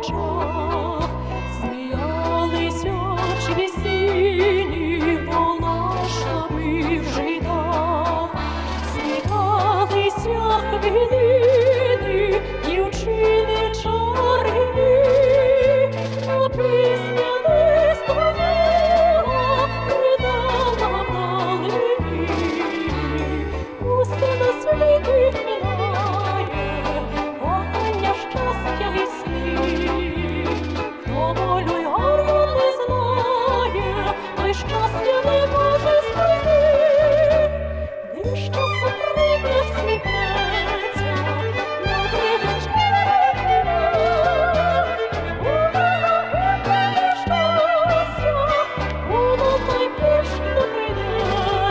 очах, сміялися очі сині волошками в житах, сміялися хвилини, дівчини чарівні, а пісня не стояла, ридала вдалині. Усе на світі минає, кохання, щастя і сни. Хто волю й горю не знає, той щастя не може знайти. Де щастя прийде, всміхнеться, добрий вечір буде щастя, воно найбільш не прийде.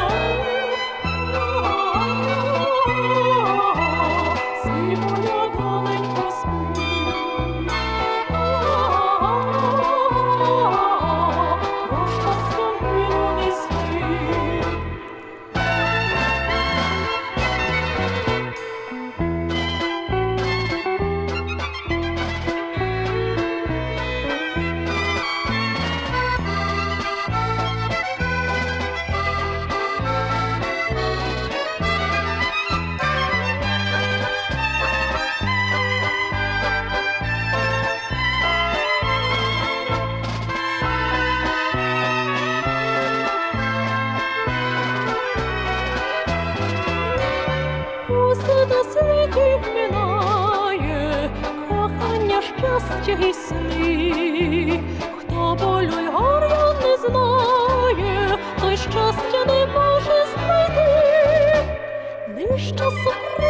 Спи, моя доленько, спи. Про щастя милу неси. Усе на світі минає, кохання, щастя і сни. Хто болю й горя не знає, той щастя не може знайти. Де щастя